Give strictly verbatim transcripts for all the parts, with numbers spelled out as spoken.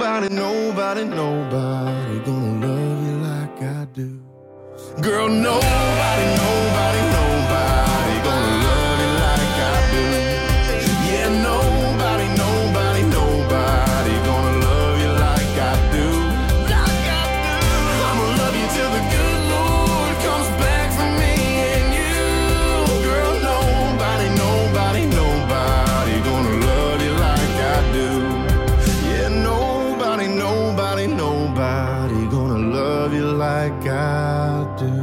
nobody, nobody, nobody gonna love you like I do. Girl, nobody, nobody, nobody gonna love you like I do. Yeah, nobody, nobody, nobody gonna love you like I do. Like I do. I'ma love you till the good Lord comes back for me and you. Girl, nobody, nobody, nobody gonna love you like I do. Yeah, nobody, nobody, nobody gonna love you like I do.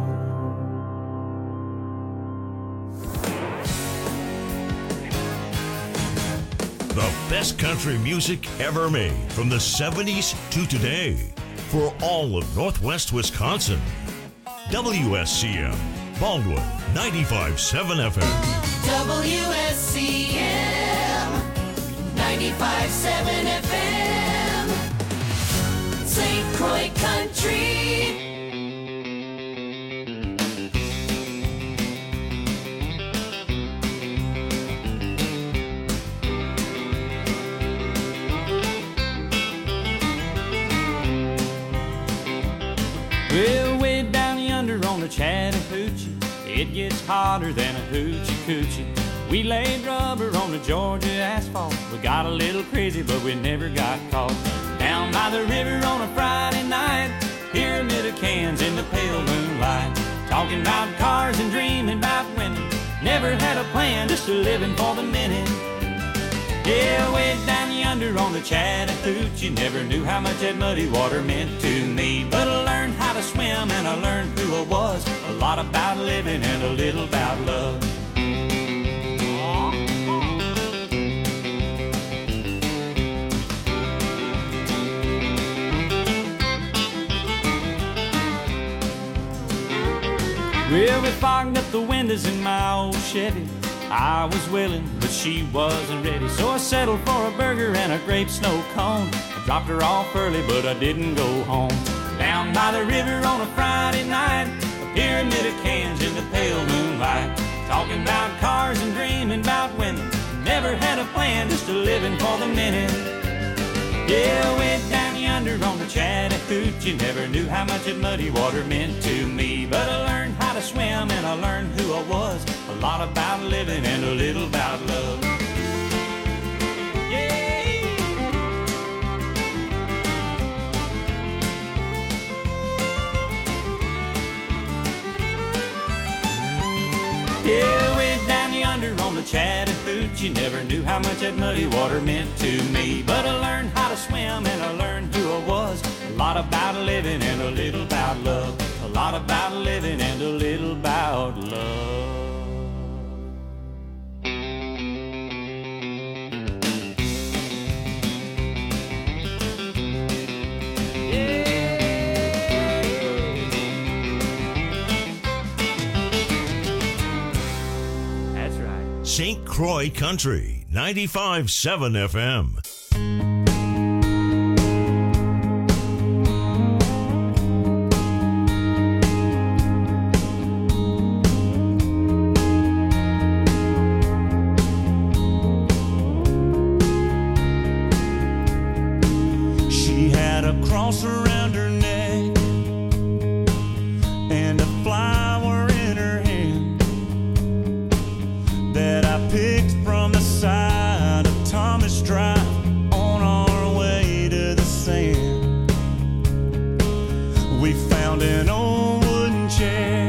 The best country music ever made from the seventies to today for all of Northwest Wisconsin. W S C M, Baldwin, ninety-five point seven F M. W S C M, ninety-five point seven F M, Saint Croix Country. Well, way down yonder on the Chattahoochee, it gets hotter than a hoochie coochie. We laid rubber on the Georgia asphalt. We got a little crazy, but we never got caught. Down by the river on a Friday night, pyramid of cans in the pale moonlight, talking about cars and dreaming about women. Never had a plan, just a living for the minute. Yeah, way down yonder on the Chattahoochee, never knew how much that muddy water meant to me. But I learned how to swim and I learned who I was, a lot about living and a little about love. Well, we fogged up the windows in my old Chevy. I was willing, but she wasn't ready, so I settled for a burger and a grape snow cone. I dropped her off early, but I didn't go home. Down by the river on a Friday night, a pyramid of cans in the pale moonlight, talking about cars and dreaming about women. Never had a plan, just a living for the minute. Yeah, way down yonder on the Chattahoochee, never knew how much that muddy water meant to me. But I learned how to swim and I learned who I was, a lot about living and a little about love. Yeah. Yeah, way down yonder on the Chattahoochee, never knew how much that muddy water meant to me. But I learned how to swim and I learned who I was, a lot about living and a little about love. A lot about living and a little about love. Saint Croix Country, ninety-five point seven F M. She had a cross around her neck and a flower in her hand that I picked from the side of Thomas Drive on our way to the sand. We found an old wooden chair,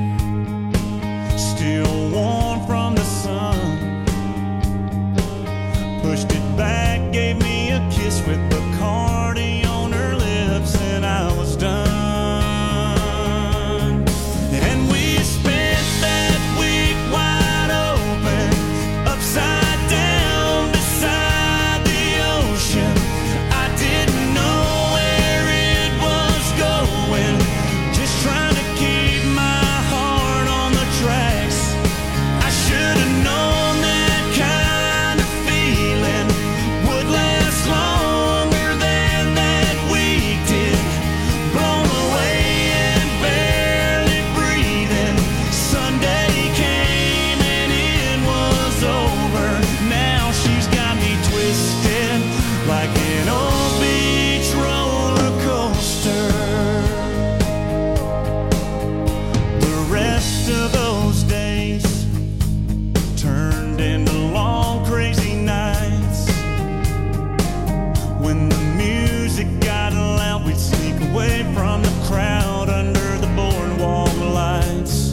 still warm from the sun. Pushed it back, gave me a kiss with Bacardi on her lips, and I was When the music got loud, we'd sneak away from the crowd under the boardwalk lights.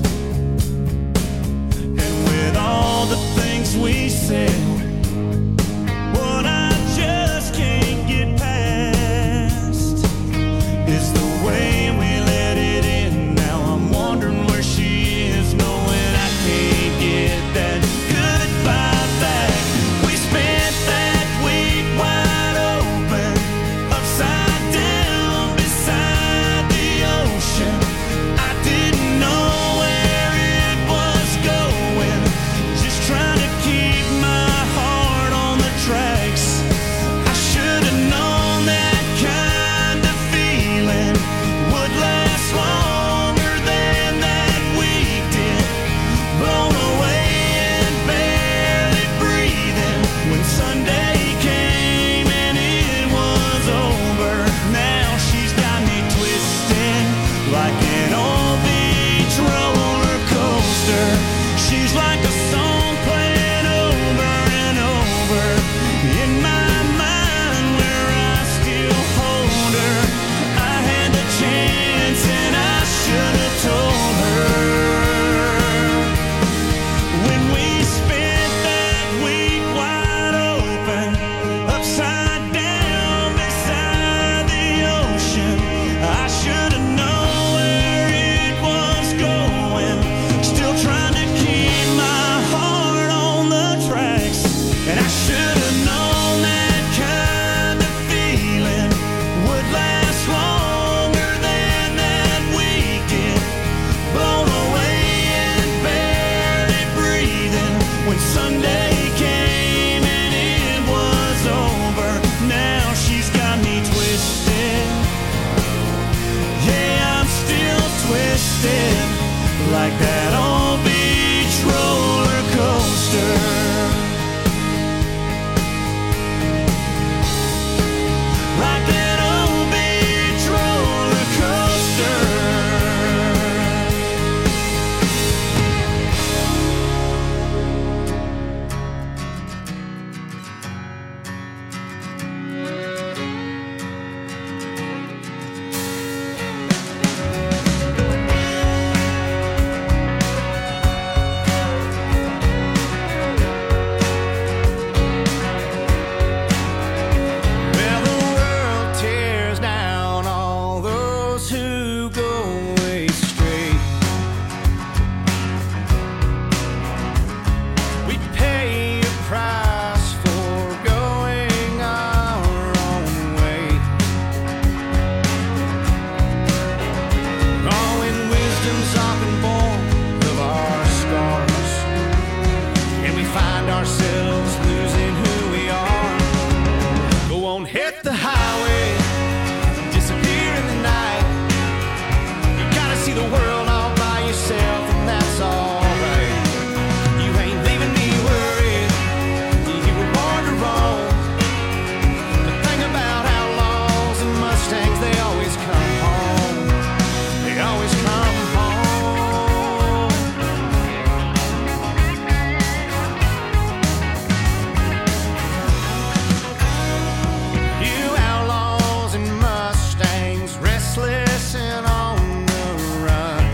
And with all the things we said, what I just can't get past is the way we let it in. Now I'm wondering where she is, knowing I can't get that goodbye back. We spent that week wide open, upside down beside the ocean. I didn't know where it was going, just trying to keep my heart on the tracks. I should have known that kind of feeling would last longer than that week did. Blown away and barely breathing when Sunday came and it was over. Now she's got me twisted like an old beach roller coaster. She's like a song playing over and over in my mind where I still hold her. I had the chance and I should have told her. When we spent that week wide open, upside down beside the ocean, I should have known where it was going. Still trying to keep my heart on the tracks. And I should have known that kind of feeling would last longer than that weekend. Blown away and barely breathing when Sunday came and it was over. Now she's got me twisted. Yeah, I'm still twisted like that old beach roller coaster. Like that old beach roller coaster. Well, the world tears down all those who go astray. We pay a price for going our own way. Oh, when wisdom's often born of our scars, and we find ourselves losing who we are. Go on, hit the highway, disappear in the night. You gotta see the world all by yourself, and that's alright. You ain't leaving me worried, you were born to roam. The thing about outlaws and Mustangs, they always come home. They always come home. You outlaws and Mustangs, restless and on the run.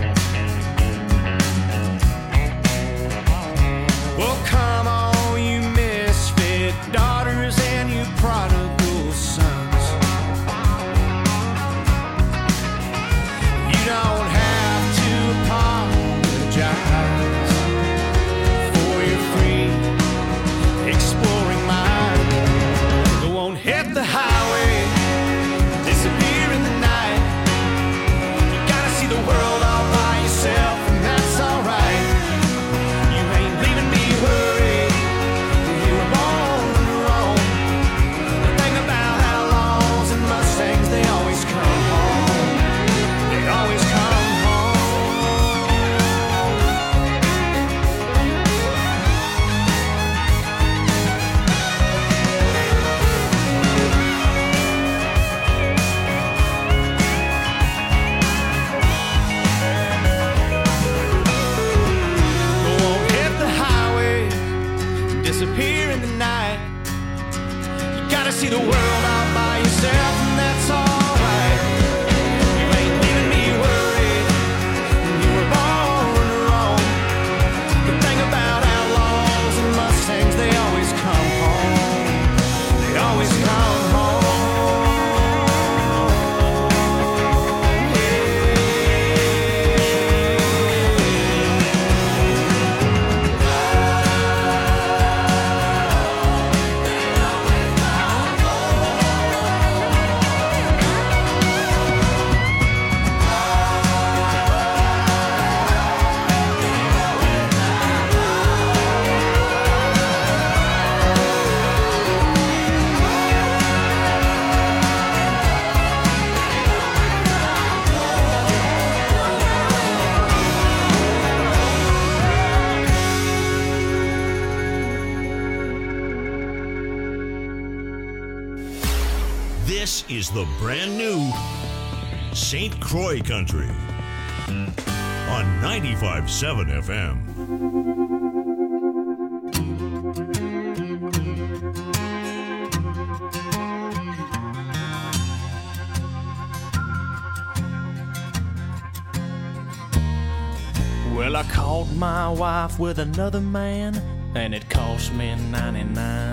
yourself, and that's alright. You ain't leaving me worried. You were born wrong. The thing about outlaws and Mustangs, they always come home. They always come home. This is the brand new Saint Croix Country on ninety-five point seven F M. Well, I caught my wife with another man, and it cost me ninety-nine.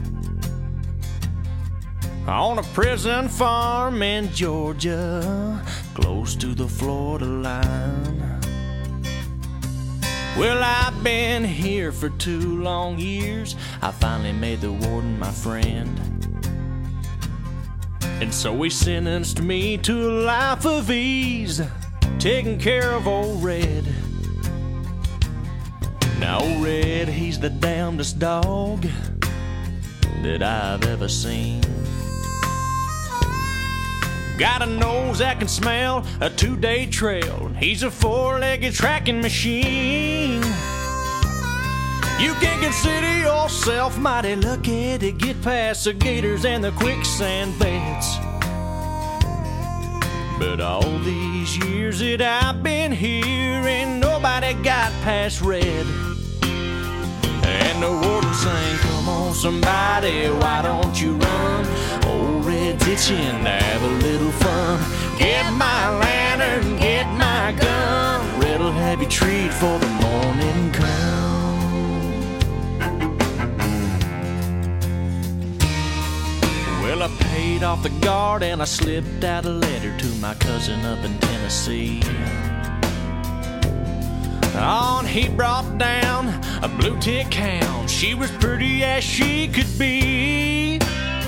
On a prison farm in Georgia, close to the Florida line. Well, I've been here for two long years. I finally made the warden my friend. And so he sentenced me to a life of ease, taking care of old Red. Now old Red, he's the damnedest dog that I've ever seen. Got a nose that can smell a two-day trail. He's a four-legged tracking machine. You can consider yourself mighty lucky to get past the gators and the quicksand beds. But all these years that I've been here, ain't nobody got past Red. And the warden sang, come on somebody, why don't you run? Old Red's itching to have a little fun. Get my lantern, get my gun. Red'll have you treat for the morning come. Well, I paid off the guard and I slipped out a letter to my cousin up in Tennessee. On he brought down a blue tick hound. She was pretty as she could be.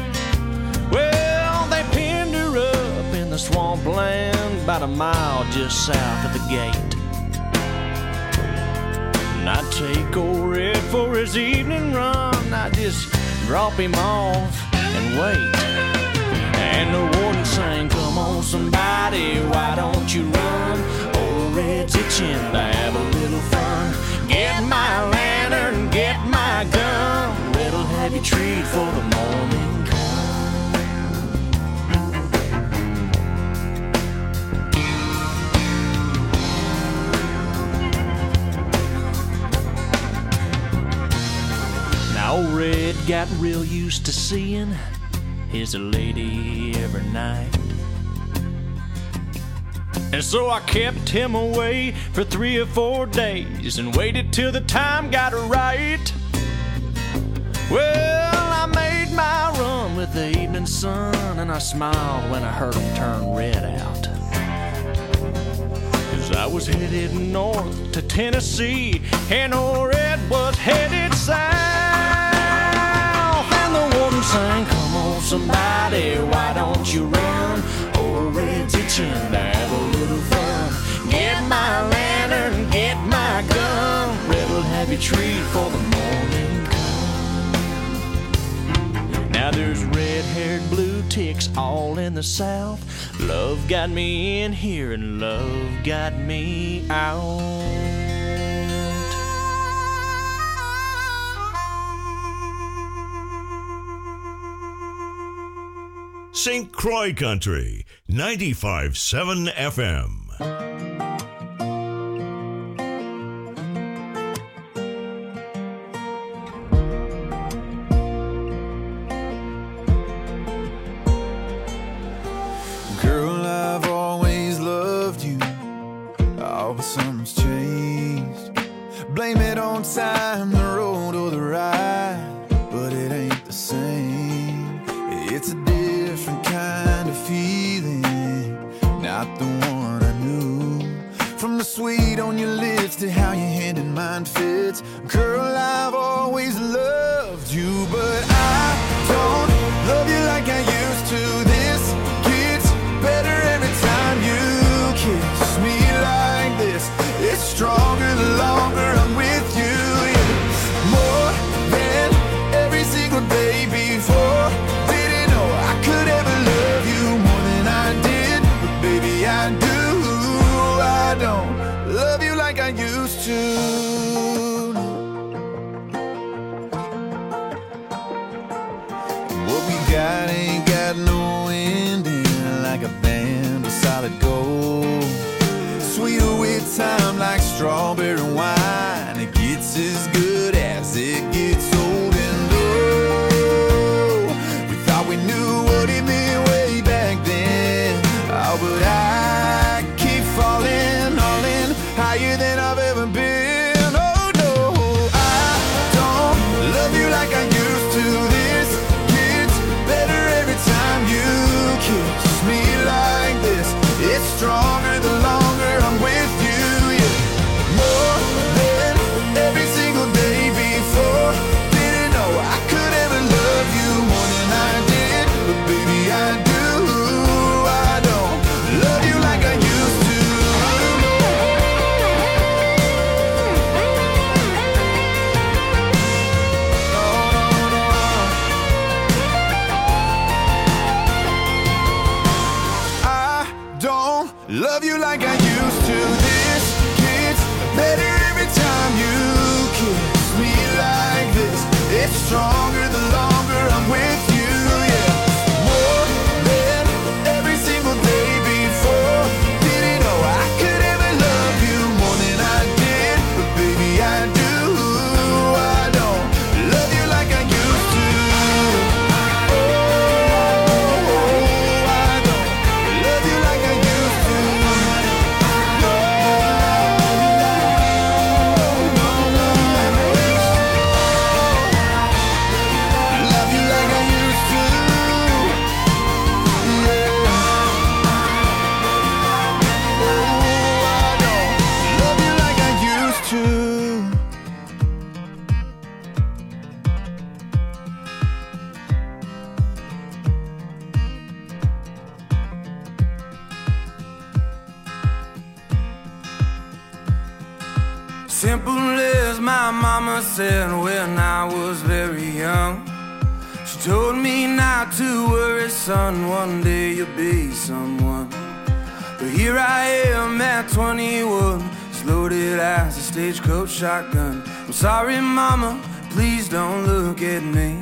Well, they pinned her up in the swampland about a mile just south of the gate. And I'd take old Red for his evening run. I'd just drop him off and wait. And the warden sang, come on somebody, why don't you run? Old Red's itching to have a little fun. Get my lantern, get my gun. Red'll have you treat for the morning come. Now old Red got real used to seeing his lady every night. And so I kept him away for three or four days and waited till the time got right. Well, I made my run with the evening sun, and I smiled when I heard him turn Red out. Cause I was headed north to Tennessee, and old Red was headed south. And the warden sang, come on somebody, why don't you run? Old Red's itching to have a little fun. Get my lantern, get my gun. Red'll have you treat for the morning come. Now there's red-haired blue ticks all in the south. Love got me in here and love got me out. Saint Croix Country, ninety-five point seven F M. Oh, but something's changed. Blame it on time, the road or the ride, but it ain't the same. It's a different kind of feeling, not the one I knew. From the sweet on your lips to how your hand in mine fits. Girl, I've always loved you, but I don't love you like I used to. This gets better every time you kiss me like this. It's stronger the longer I'm with you. Yeah. More than every single day before. Didn't know I could ever love you more than I did, but baby I do. I don't love you like I used to. What we got ain't got no ending, like a band of solid gold. Sweeter with time like strawberry wine. It gets as good as it gets old. And oh, we thought we knew what it meant way back then. Oh, but I keep falling, all in, higher than I've ever been. Oh no, I don't love you like I used to. This gets better every time you kiss me like this. It's stronger the longer I'm with you. Yeah. More than every single day before. Didn't know I could ever love you more than I did, but baby I do. I don't love you like I used to. Love you like I used to. This gets better every time you kiss me like this. It's stronger the longer I'm with you. Yeah. More than every single day before. Didn't know I could ever love you more than I did, but baby I do. I don't love you like I used to. Oh, I don't love you like I used to. Simple as my mama said when I was very young. She told me not to worry, son, one day you'll be someone. But here I am at twenty-one, as loaded as a stagecoach shotgun. I'm sorry, mama, please don't look at me.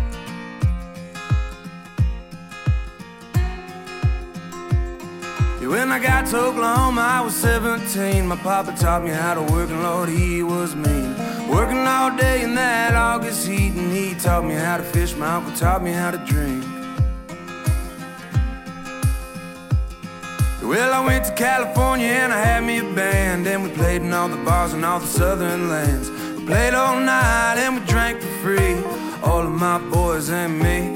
When I got to Oklahoma, I was seventeen. My papa taught me how to work, and Lord, he was mean. Working all day in that August heat, and he taught me how to fish. My uncle taught me how to drink. Well, I went to California and I had me a band, and we played in all the bars in all the southern lands. We played all night and we drank for free, all of my boys and me.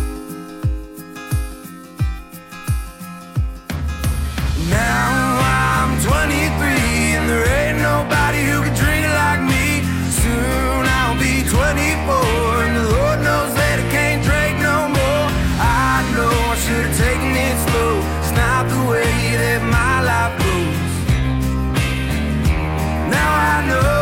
Now I'm twenty-three and there ain't nobody who can drink like me. Soon I'll be twenty-four and the Lord knows that I can't drink no more. I know I should have taken it slow. It's not the way that my life goes. Now I know.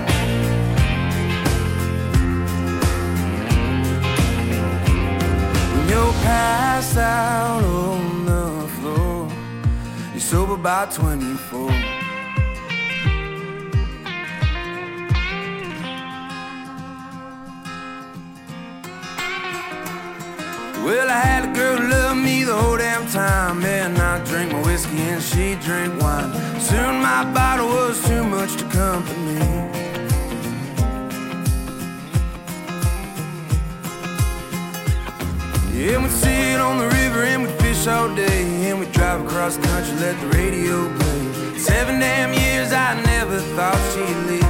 When you're passed out on the floor, you're sober by twenty-four. Well, I had a girl who loved me the whole damn time, and I drank my whiskey and she drank wine. Soon my bottle was too much to comfort me. Yeah, we'd sit on the river and we'd fish all day, and we'd drive across the country, let the radio play. Seven damn years I never thought she'd leave.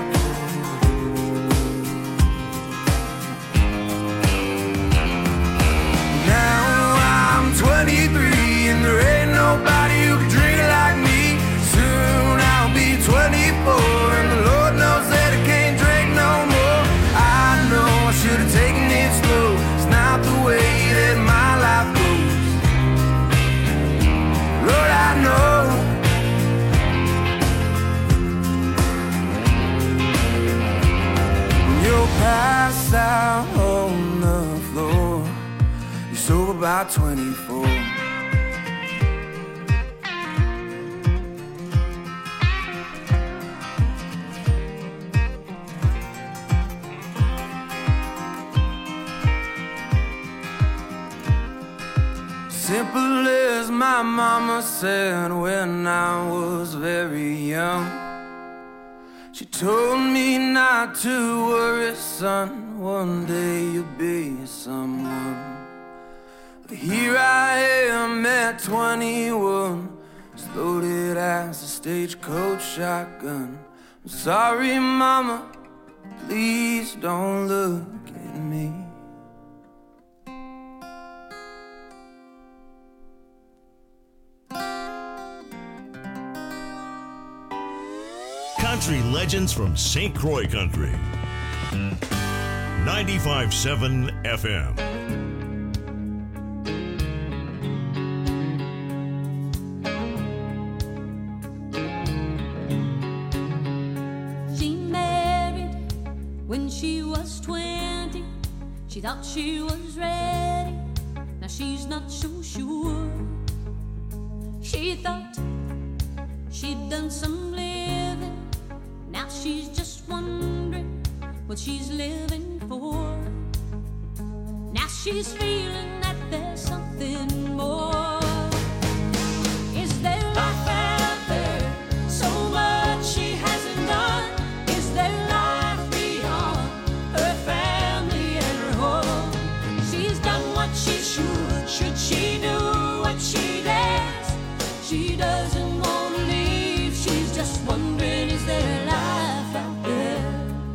Now I'm twenty-three and there ain't nobody who can drink like me. Soon I'll be twenty-four and the Lord knows that I can't drink no more. I know I should have taken it slow. It's not the way that my life goes. Lord, I know. You'll pass out on the floor. You're sober by twenty-four. Simple as my mama said when I was very young. She told me not to worry, son, one day you'll be someone. But here I am at twenty-one, as loaded as a stagecoach shotgun. I'm sorry, mama, please don't look at me. Country legends from Saint Croix Country. ninety-five point seven F M. She married when she was twenty. She thought she was ready. Now she's not so sure. She thought she'd done some living. Now she's just wondering what she's living for. Now she's feeling that there's something more. Is there life out there? So much she hasn't done. Is there life beyond her family and her home? She's done what she should. Should she do what she dares? She doesn't want to leave. She's just wondering, is there life out there?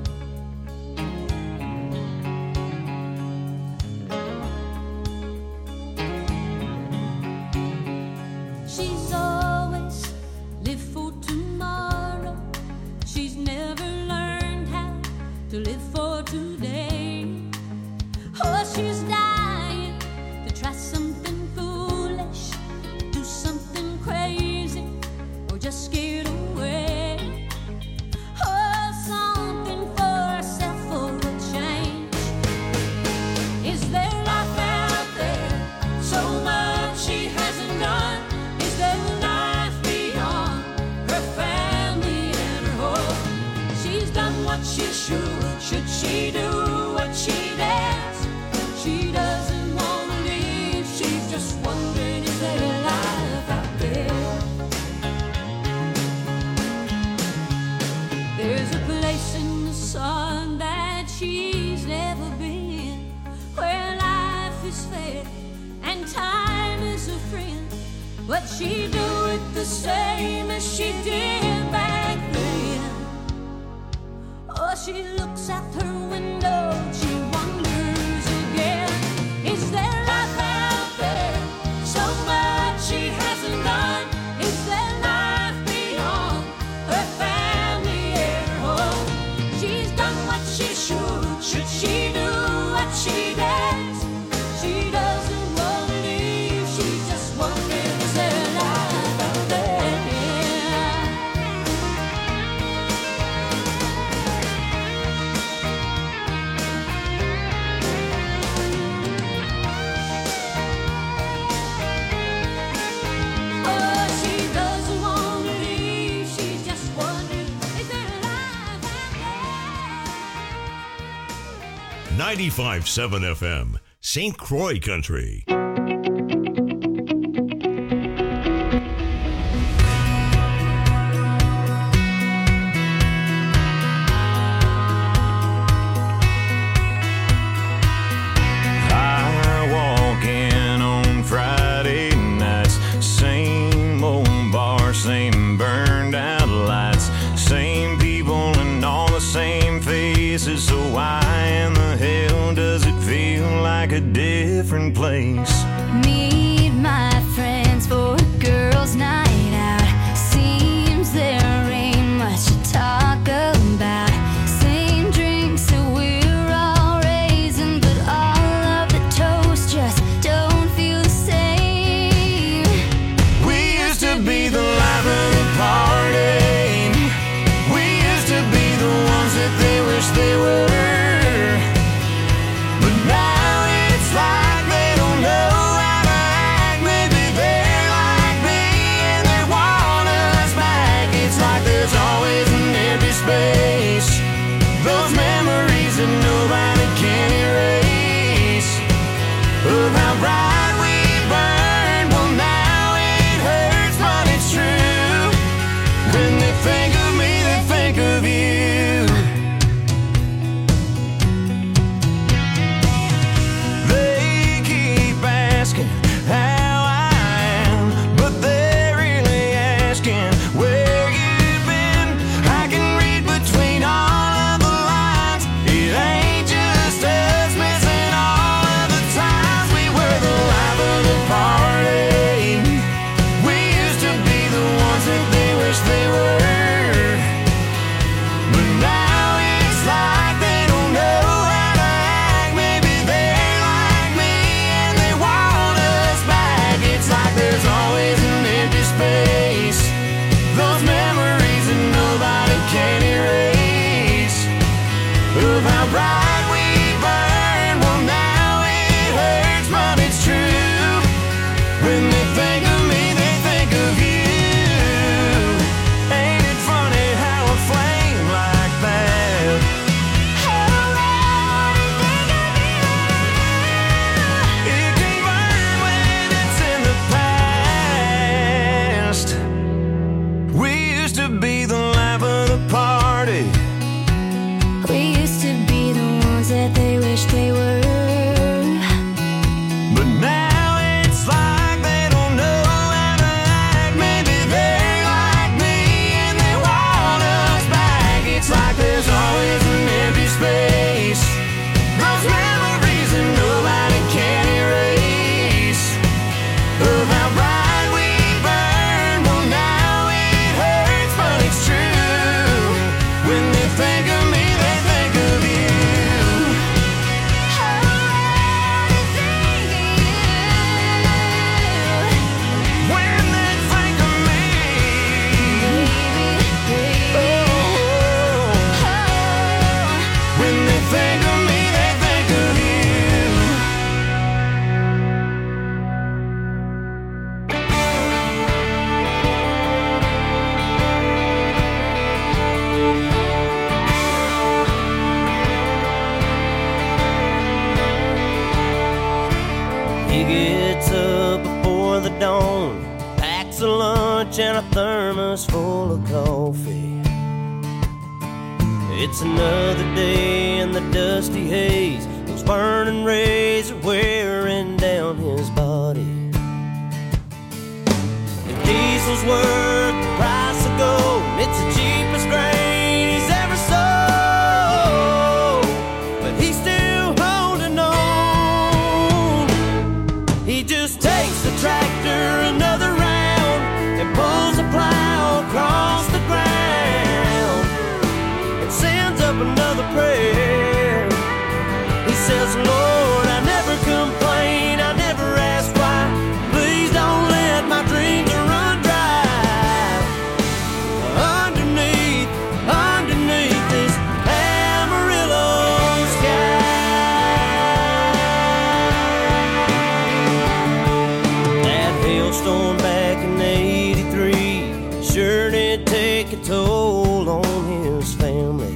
She's always lived for tomorrow. She's never learned how to live for today. Oh, she's dying to try something foolish, do something crazy, or just get away. Oh, something for herself for a change. Is there life out there? So much she hasn't done. Is there life beyond her family and her home? She's done what she should. Should she do what she dares? She doesn't want to leave. She's just wondering, is there life out there? There's a place in the sun that she's never been, where life is fair and time is a friend. But she do it the same as she did back then. Oh, she looks out her window, she wonders again. Is there life out there? So much she hasn't done. Is there life beyond her family and her home? She's done what she should. Should she do what she dares? She doesn't want to leave. She's just wondering, is there life out there? Oh, she doesn't want to leave. She's just wondering, is there life out there? ninety-five point seven F M, Saint Croix Country. I walk in on Friday nights, same old bar, same burn. there's always an empty space. Those memories that nobody can erase. Of how bright we burn, well now it hurts, but it's true. When they think of me, they think of you. Ain't it funny how a flame like that it can burn when it's in the past. We used to be the life of the party. We used to be the ones that they wish they were. But now it's like they don't know how to act. Maybe they like me and they want us back. It's like there's always an empty space. Those memories that nobody can erase. Of how bright we burn, well now it hurts, but it's true. When they think of me, they think of you. When they think of me, oh, when they think of me, they think of you. He gets up before the dawn, packs a lunch and a thermos full of coffee. It's another day in the dusty haze. Those burning rays are wearing down his body. The diesel's worth the price of gold. It's the cheapest grain he's ever sold, but he's still holding on. He just takes the tractor another round and pulls the plow across the ground and sends up another prayer. He says, Lord, I never complain, I never ask why. Please don't let my dreams run dry. Underneath, underneath this Amarillo sky. That hailstorm back in eighty-three sure did take a toll on his family.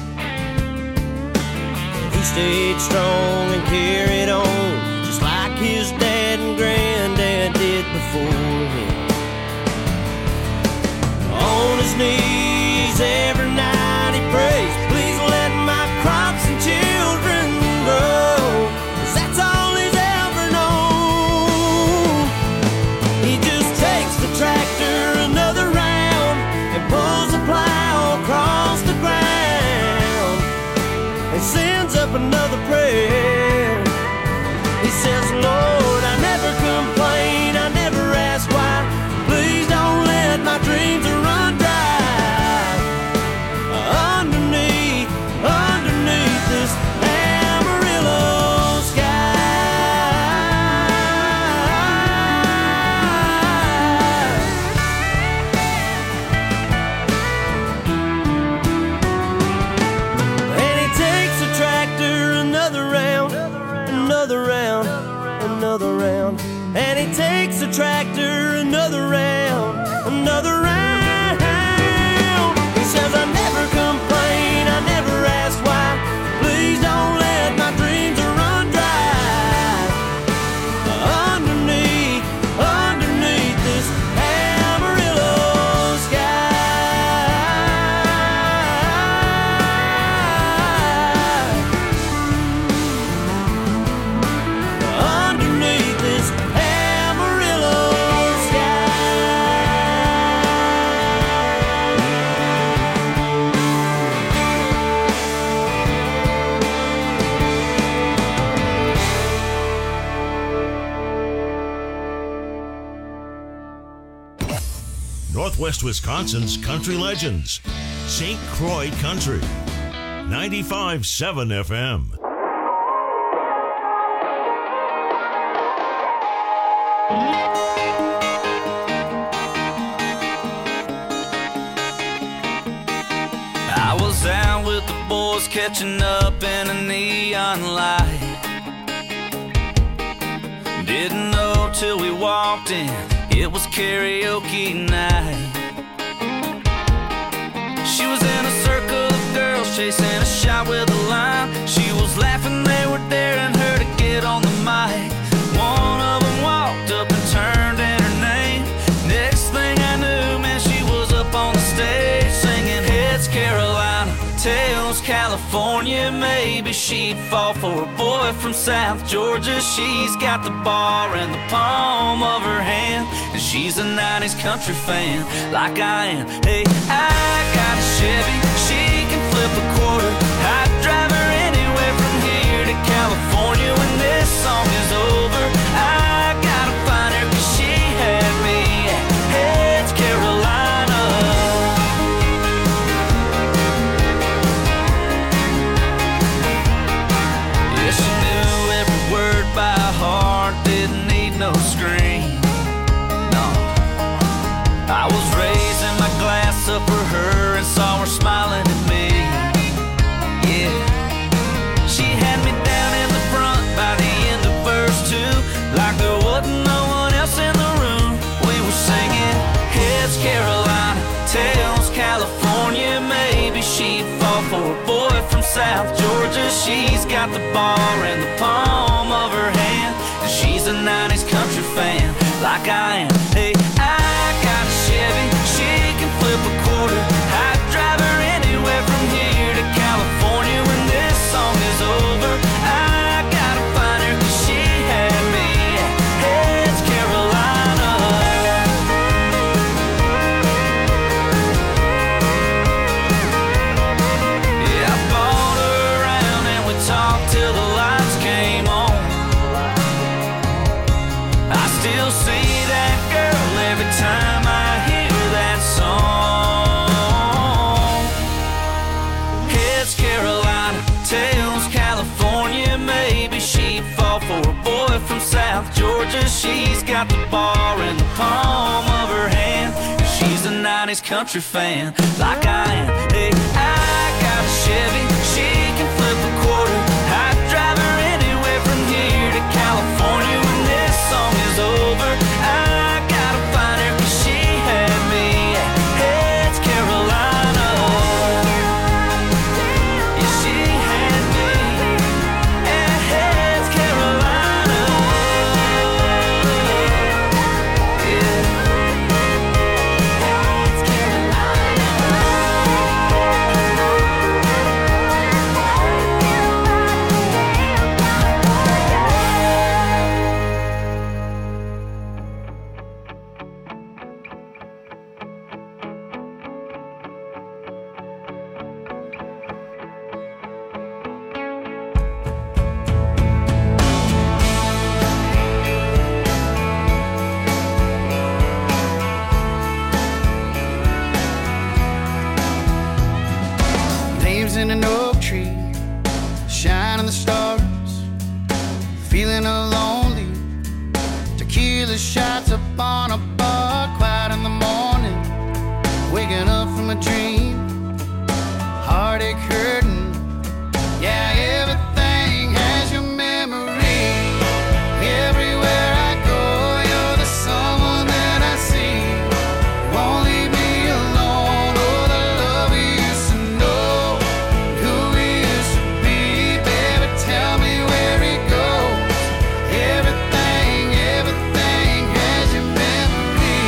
He stayed strong and carried on, just like his dad and granddad did before him. On his knees every night he prays, please let my crops and children grow, 'cause that's all he's ever known. He just takes the tractor another round and pulls the plow across the ground and sends up another prayer. He says, Lord, I never complain, I never ask why. Please don't let my dreams run dry. Underneath, underneath this Amarillo sky. And he takes the tractor another round, another round, another round. And he takes the tractor another round, another round. He says, I never complain, I never ask why. Please don't let my dreams run dry. Underneath, underneath this Amarillo sky. Underneath this Amarillo sky. Northwest Wisconsin's country legends. Saint Croix Country. ninety-five point seven F M. Thank you. catching up in a neon light. Didn't know till we walked in, it was karaoke night. She was in a circle of girls chasing a shot with a line. She was laughing, they were daring her to get on the mic. One of them walked up and turned in her name. Next thing I knew, man, she was up on the stage singing Heads Carolina, Tails California. Maybe she'd fall for a boy from South Georgia. She's got the bar in the palm of her hand, and she's a nineties country fan like I am. Hey, I got a Chevy, she can flip a quarter. I'd drive her anywhere from here to California. When this song is over, I gotta find her, cause she had me at Heads Carolina. Yeah, she knew every word by heart, didn't need no screen. No, I was raising my glass up for her and saw her smiling at me. Yeah, she had me down in the front by the end of verse two, like there wasn't no one else in the room. We were singing Heads Carolina, Tails California. Maybe she'd fall for a boy from South Georgia. She's got the bar in the palm of her hand, and she's a nineties country fan like I am. Hey, I got a Chevy, she can flip a quarter. I'd drive her anywhere from here to California. When this song is over, I gotta find her, cause she had me at Heads Carolina. Yeah, I bought her around and we talked till the lights came on. I still see that girl every time I hear that song. Heads Carolina, Tails California. Maybe she'd fall for a boy from South Georgia. She's got the bar in the palm of her hand, and she's a nineties country fan like I am. Hey, I got a Chevy, she can flip a quarter. I'd drive her anywhere from here to California. When this song is over, I gotta find her, cause she had me at Heads Carolina. Yeah, she had me at Heads Carolina. Yeah. Heads Leaves in an oak tree, shining the stars, feeling lonely. Tequila shots up on a bar, quiet in the morning, waking up from a dream, heartache hurting. Yeah, everything has your memory. Everywhere I go, you're the someone that I see. Won't leave me alone. Oh, the love we used to know, who we used to be. Baby, tell me where it goes. Everything, everything has your memory.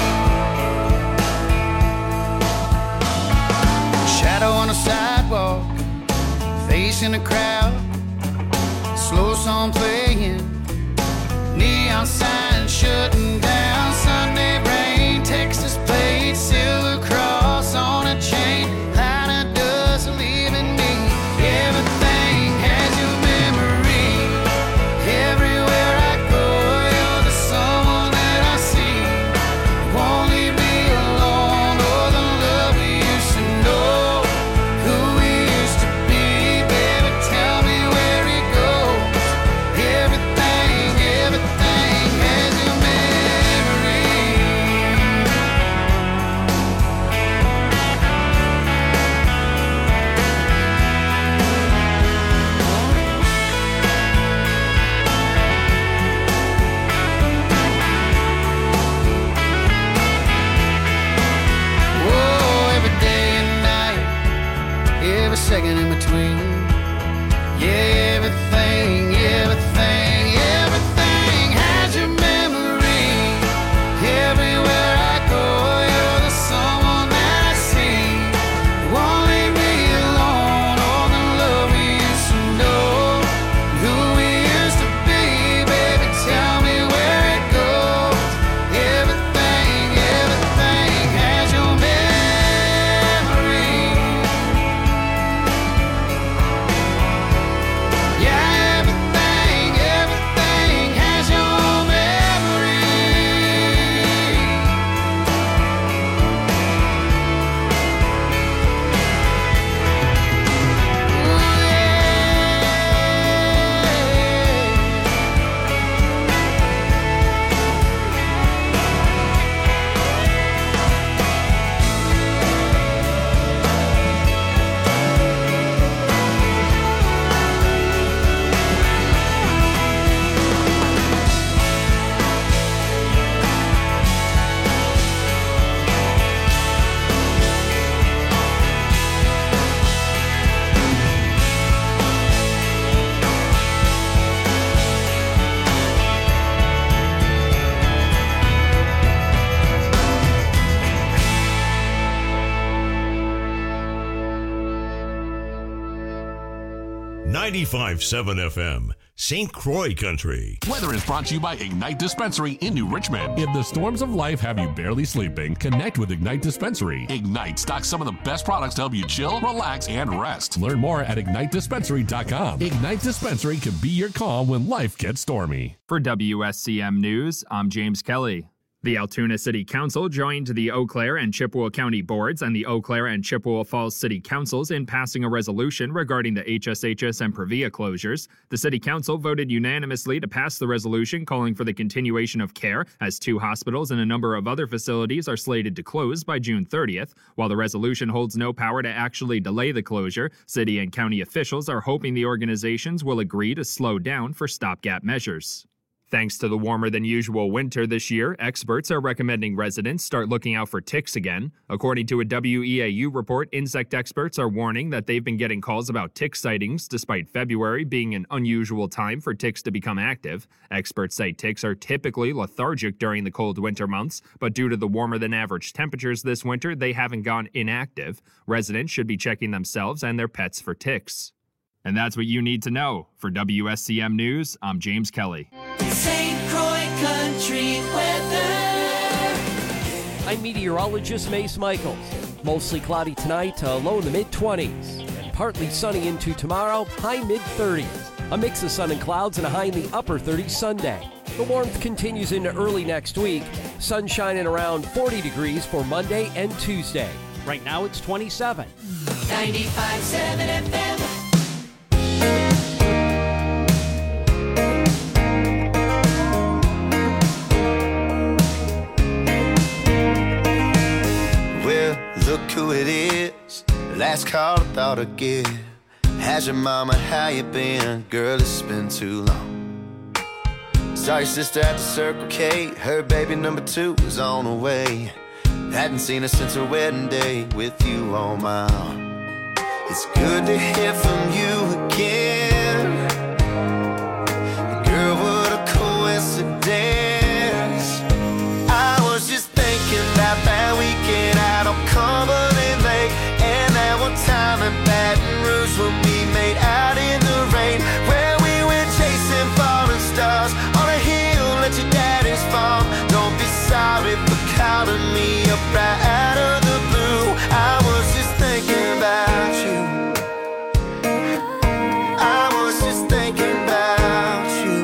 Shadow on a sidewalk, facing a crowd, slow song playing, neon sign shutting down. Sunday rain, Texas plate, silver cross on a chain, line of dust leaving me. Everything has your memory. Everywhere I go, you're the someone that I see. Won't leave me alone. Oh, the love we used to know, who we used to be. Baby, tell me where it goes. Everything, everything has your memory. between. Yeah, everything, everything, everything has your memory. Everywhere I go, you're the someone that I see. You won't leave me alone. All the love we used to know, who we used to be. Baby, tell me where it goes. Everything, everything has your memory. Yeah, everything, everything has your memory. ninety-five point seven F M, Saint Croix Country. Weather is brought to you by Ignite Dispensary in New Richmond. If the storms of life have you barely sleeping, connect with Ignite Dispensary. Ignite stocks some of the best products to help you chill, relax, and rest. Learn more at ignite dispensary dot com. Ignite Dispensary can be your call when life gets stormy. For W S C M News, I'm James Kelly. The Altoona City Council joined the Eau Claire and Chippewa County Boards and the Eau Claire and Chippewa Falls City Councils in passing a resolution regarding the H S H S and Previa closures. The City Council voted unanimously to pass the resolution calling for the continuation of care as two hospitals and a number of other facilities are slated to close by June thirtieth. While the resolution holds no power to actually delay the closure, city and county officials are hoping the organizations will agree to slow down for stopgap measures. Thanks to the warmer than usual winter this year, experts are recommending residents start looking out for ticks again. According to a W E A U report, insect experts are warning that they've been getting calls about tick sightings despite February being an unusual time for ticks to become active. Experts say ticks are typically lethargic during the cold winter months, but due to the warmer than average temperatures this winter, they haven't gone inactive. Residents should be checking themselves and their pets for ticks. And that's what you need to know. For W S C M News, I'm James Kelly. Saint Croix Country weather. I'm meteorologist Mace Michaels. Mostly cloudy tonight, uh, low in the mid-twenties. And partly sunny into tomorrow, high mid-thirties. A mix of sun and clouds and a high in the upper thirties Sunday. The warmth continues into early next week. Sunshine at around forty degrees for Monday and Tuesday. Right now it's twenty-seven. ninety-five point seven F M. Look who it is, last call I thought I'd give. How's your mama, how you been? Girl, it's been too long. Saw your sister at the Circle K, her baby number two was on the way. Hadn't seen her since her wedding day, with you on my arm. It's good to hear from you again. Girl, what a coincidence. I was just thinking about that weekend out on Cumberland Lake, and that one time in Baton Rouge when we made out in the rain, where we went chasing falling stars on a hill at your daddy's farm. Don't be sorry for calling me up right out of the blue. I was just thinking about you. I was just thinking about you.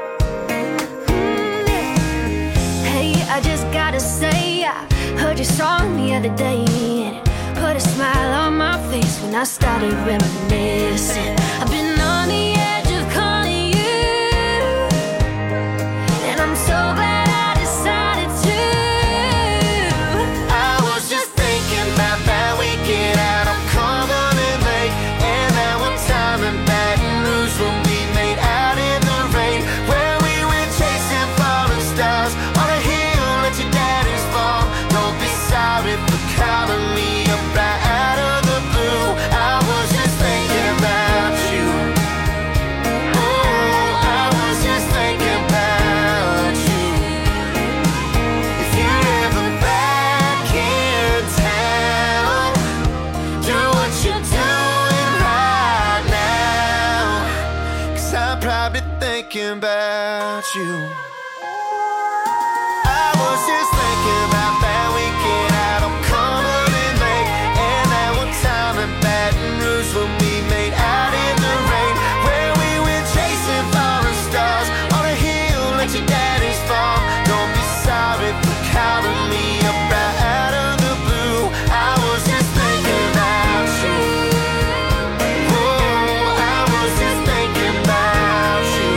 Hey, I just gotta say, I heard your song the other day, and it put a smile on my face when I started reminiscing. I've been on the edge of calling you, and I'm so glad I decided to. I was just thinking about that weekend out on Cumberland Lake, and that one time in Baton Rouge when we made out in the rain, where we went chasing falling stars on a hill at your daddy's farm. Don't be sorry for calling me up right out of the blue. I was just thinking about you. I was just thinking about that weekend out on Cumberland Lake, and that one time in Baton Rouge when we made out in the rain, where we went chasing falling stars on a hill at your daddy's farm. Don't be sorry for calling me up right out of the blue. I was just thinking about you. Oh, I was just thinking about you.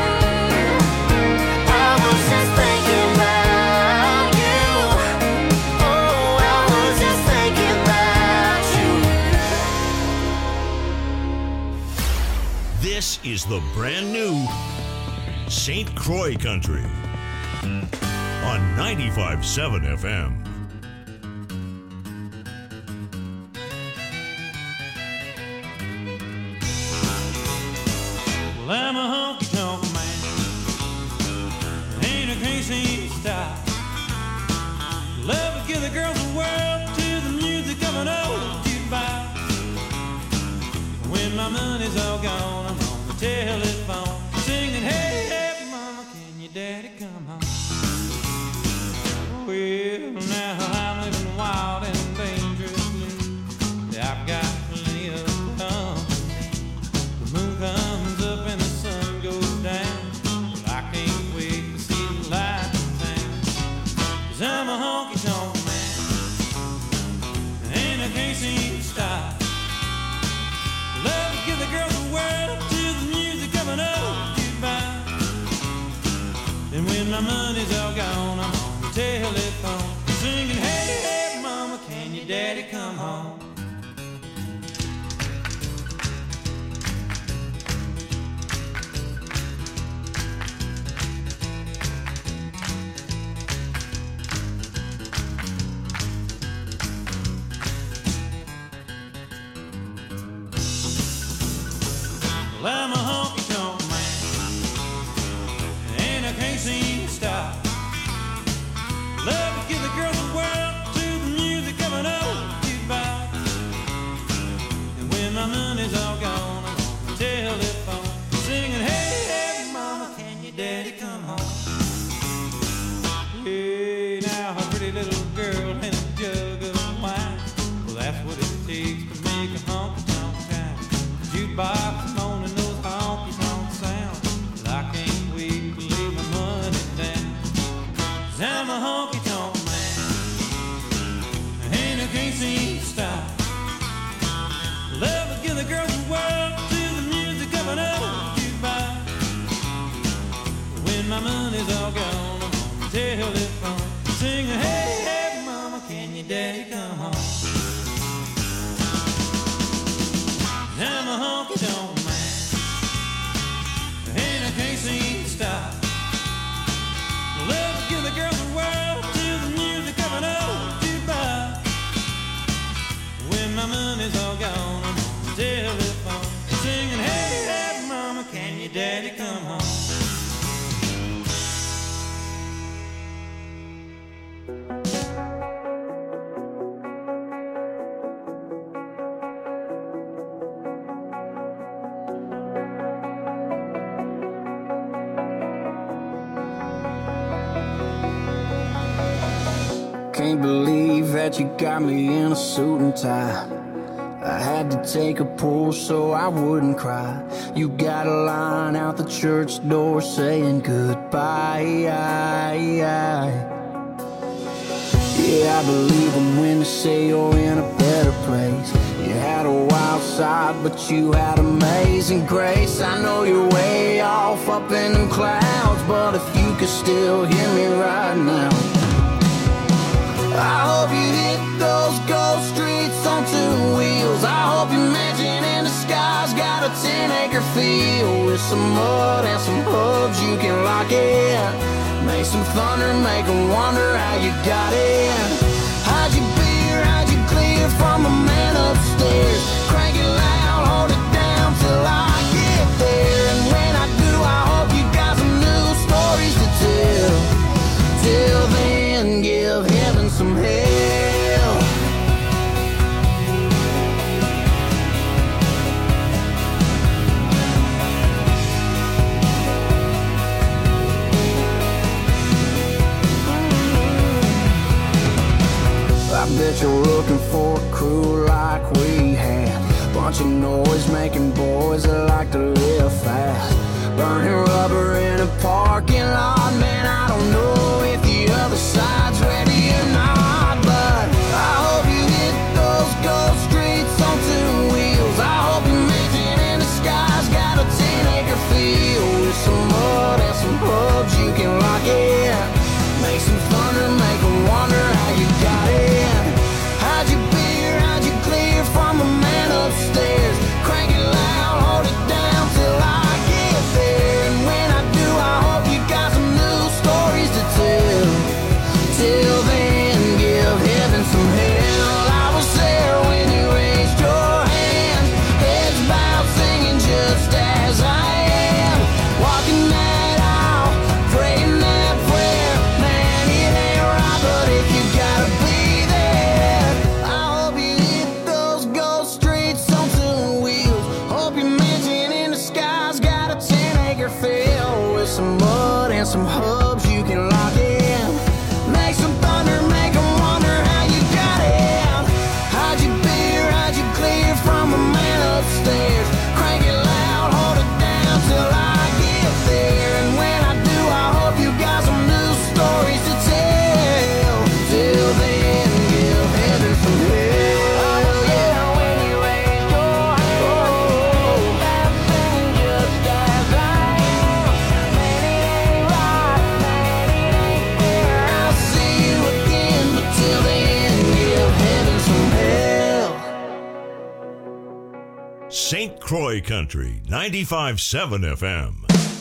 I was just thinking about you. Oh, I was just thinking about you. This is the brand new Saint Croix Country on ninety-five point seven F M. Well, I'm a honky-tonk man. Ain't a crazy style. Love to give the girls the world to the music of an old jukebox. When my money's all gone, I'm on the telephone singing, hey, hey, mama, can your daddy come home? Well, now I'm living wild and dangerously. I've got plenty of company. The moon comes up and the sun goes down. Well, I can't wait to see the light in town. 'Cause I'm a honky-tonk man, and I can't seem to stop. Love to give the girls the world to the music of an old jukebox. And when my money's all gone, I'm on the telephone singing, hey, hey, mama, can your daddy come home? Well, I'm a honky-tonk man, and I can't seem to stop. Love to give the girls the world to the music of an old jukebox. And when my money's all gone, I'm on the telephone singing, hey, hey, mama, can your daddy come home? Hey, now a pretty little girl and a jug of wine. Well, that's what it takes to make a honky-tonk town. Jukebox moaning those honky-tonk sounds. Well, I can't wait to lay my money down. 'Cause I'm a honky-tonk man, and I can't seem to stop. Love to give the girls the world to the music of an old jukebox. When my money's all gone, I'm on the telephone singing, hey, hey, mama, can your daddy come home? I'm a honky-tonk man, and I can't seem to stop. Love to give the girls the world to the music of an old jukebox. When my money's all gone, I'm on the telephone singing, hey, hey, mama, can your daddy come home? Can't believe that you got me in a suit and tie. I had to take a pull so I wouldn't cry. You got a line out the church door saying goodbye. Yeah, I believe them when they say you're in a better place. You had a wild side, but you had amazing grace. I know you're way off up in them clouds, but if you could still hear me right now, I hope you hit those gold streets on two wheels. I hope your mansion in the sky's got a ten acre field with some mud and some hubs you can lock in. Make some thunder, make them wonder how you got in. Hide your beer, hide you clear from a man upstairs. Crank it loud, hold it down till I get there. And when I do, I hope you got some new stories to tell. Till then, give heaven some hell. bet you're looking for a crew like we had. Bunch of noise making boys that like to live fast. Burning rubber in a parking lot. Man, I don't know if the other side's ready or not, but I hope you hit those gold streets on two wheels. I hope your mansion in the sky's got a ten acre field with some mud and some hubs you can lock in. Make some thunder, make 'em wonder how you got in. How'd you beer, how'd you clear from the man upstairs? Crank it loud, hold it down till I get there. And when I do, I hope you got some new stories to tell. Till then, give heaven some hell. I was there when you raised your hand, heads bowed, singing just as I am. Walking that aisle, praying that prayer. Man, it ain't right, but if you gotta be there, I hope you hit those gold streets on two wheels. Hope your mansion in the sky's got a ten acre field with some mud and some hubs you can lock in. Make some thunder, make 'em wonder how you got in. How'd you beer, how'd you clear from a man upstairs? Crank it loud, hold it down till I get there. And when I do, I hope you got some new stories to tell. Till then, give heaven some hell. Oh yeah, when you raise your hand, that thing just as I am. Man, it ain't right, man, it ain't fair. I'll see you again, but till then, give heaven some hell. Saint Croix Country, ninety-five point seven F M.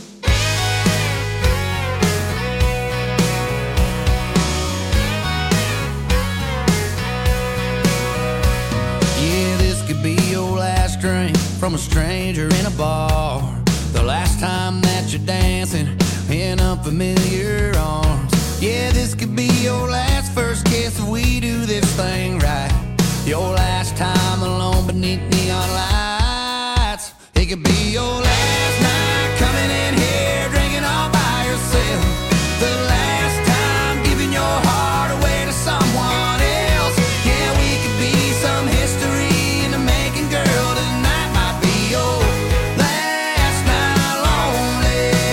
Yeah, this could be your last drink from a stranger in a bar. The last time that you're dancing in unfamiliar arms. Yeah, this could be your last first kiss if we do this thing right. Your last time alone beneath neon lights. It could be your last night coming in here drinking all by yourself. The last time giving your heart away to someone else. Yeah, we could be some history in the making, girl. Tonight might be your last night lonely.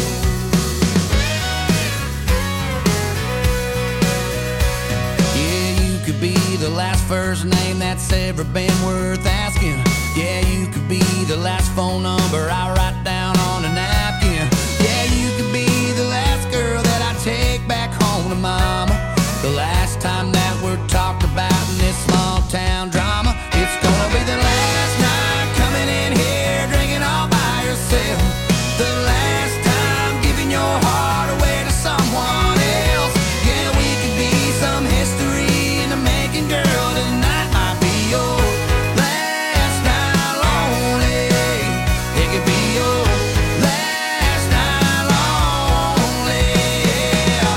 Yeah, you could be the last first name that's ever been worth asking. Yeah, you could be the last phone number I write down on a napkin. Yeah, you could be the last girl that I take back home to mama. The last time that we're talked about in this small town drama. It's gonna be the last night coming in here drinking all by yourself. The last time giving your heart away to someone else. Yeah, we could be some history in the making, girl. Tonight might be your last night lonely. It could be your last night lonely. Yeah.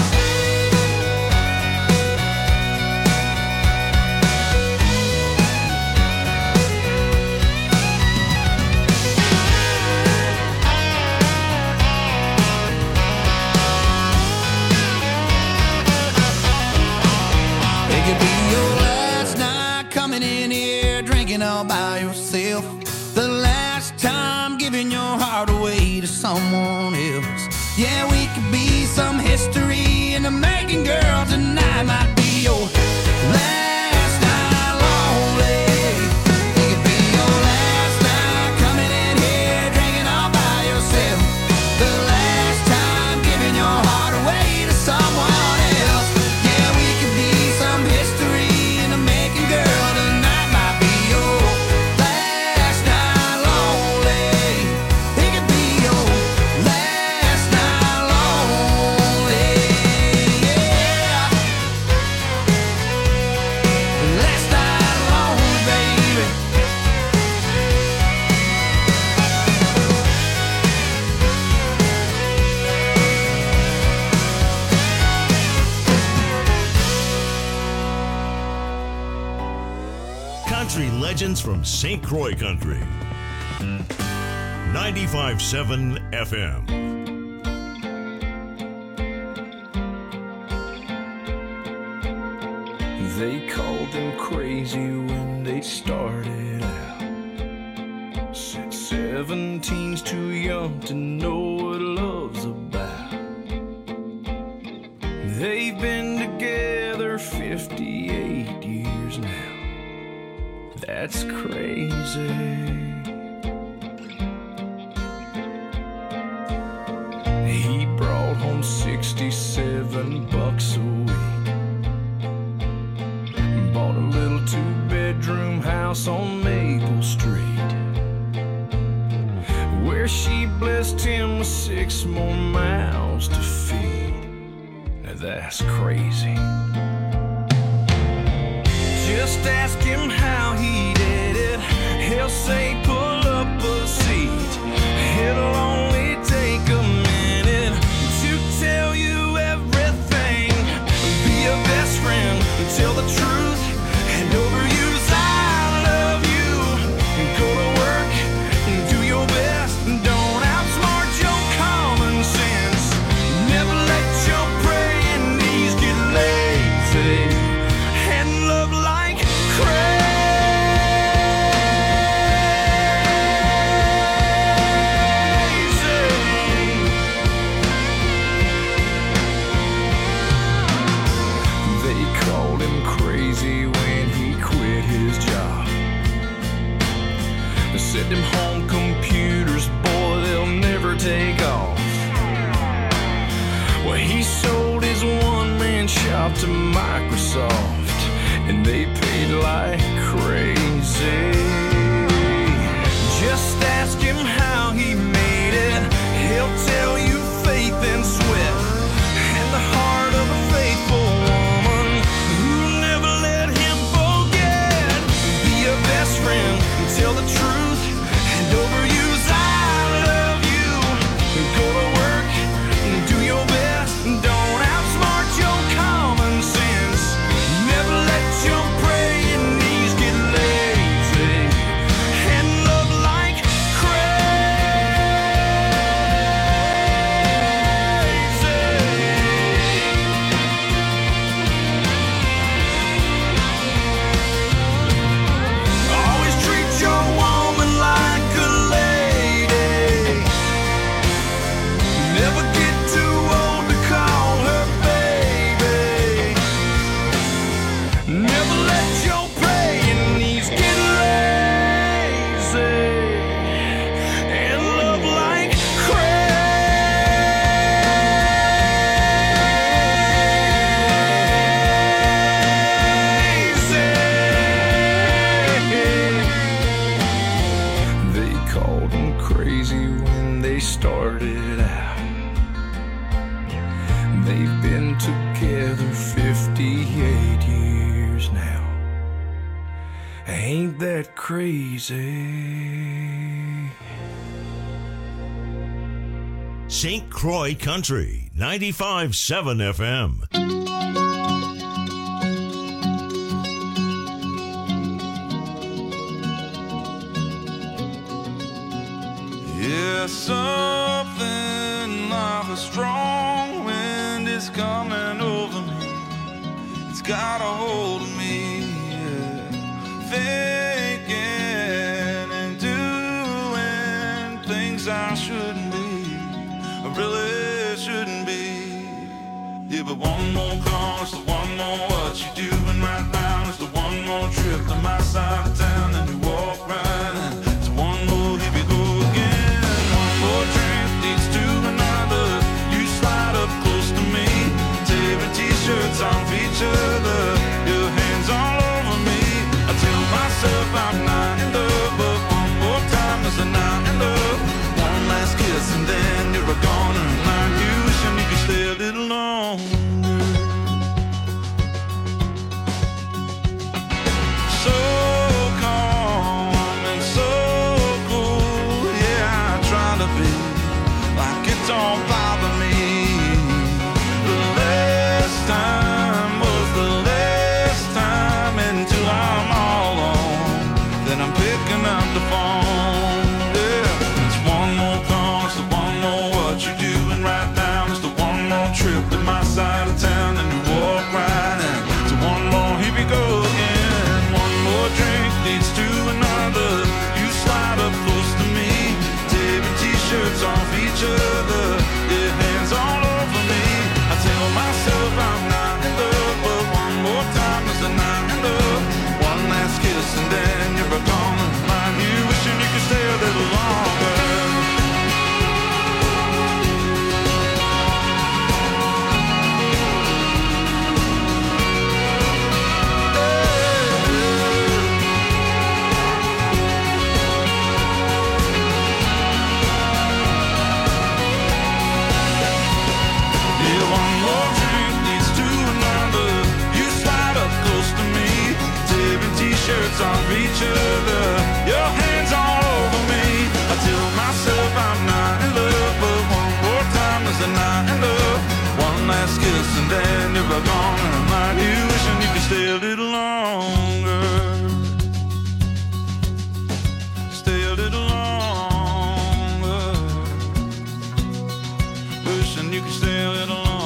It could be your last night coming in here drinking all by yourself. The last time giving your heart away to someone else. Yeah, we could be some history in the making, girl. Tonight might be your last night lonely. It could be your last night coming in here drinking all by yourself. The last time giving your heart away to someone else. Yeah, we could be some history in the making, girl. Tonight might be your last night lonely. It could be your last night lonely. Yeah. Last night lonely, baby. Country legends from Saint Croix Country. ninety-five point seven F M. They called them crazy when they started out. Said seventeen's too young to know what love's about. They've been together fifty-eight years now. That's crazy. He brought home sixty-seven bucks a week. Bought a little two-bedroom house on Maple Street, where she blessed him with six more mouths to feed. Now that's crazy. Just ask him how he did it. He'll say pull up a seat. It'll only take a minute to tell you everything. Be a best friend, tell the truth, and overuse I love you. Go to work, do your best, don't outsmart your common sense. Never let your praying knees get lazy, and love like crazy. They called him crazy when he quit his job. They said them home computers, boy, they'll never take off. Well, he sold his one-man shop to Microsoft, and they paid like crazy. Just ask him how he made it. He'll tell you faith and sweat, and the heart of a faithful woman who never let him forget. Be a best friend, tell the truth, and overuse I love you. Go to work, do your best, don't outsmart your common sense. Never let your praying knees get lazy, and love like always treat your woman like a lady. Never get too old to call her baby. Never let your praying knees get lazy, and love like crazy. They called him crazy when they started out. They've been together fifty-eight years now. Ain't that crazy? Saint Croix Country, ninety-five point seven F M. Yeah, something like a strong wind is coming over me. It's got a hold of me, yeah. Thinking and doing things I shouldn't be, I really shouldn't be. Yeah, but one more call is the one more what you doing right now. It's the one more trip to my side of town, and you walk right in. It's one more, here we go again. One more drink leads to another. You slide up close to me, tearing t-shirts off each other, your hands all over me. I tell myself I'm not in love, but one more time is a not in love. One last kiss and then you're a goner. Like you, wish you could stay a little longer. ever gonna mind you, wishing you could stay a little longer. Stay a little longer. Wishing you could stay a little longer.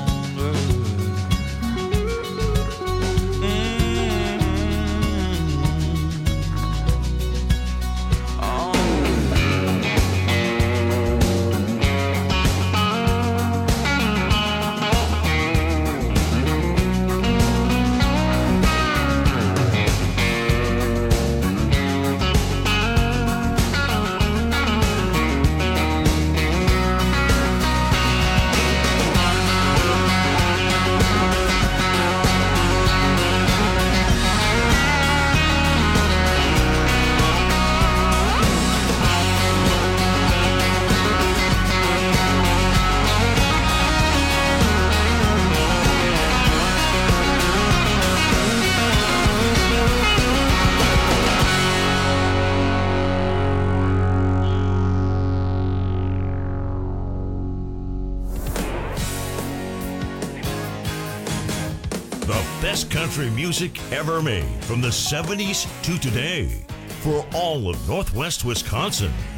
Best country music ever made from the seventies to today for all of Northwest Wisconsin.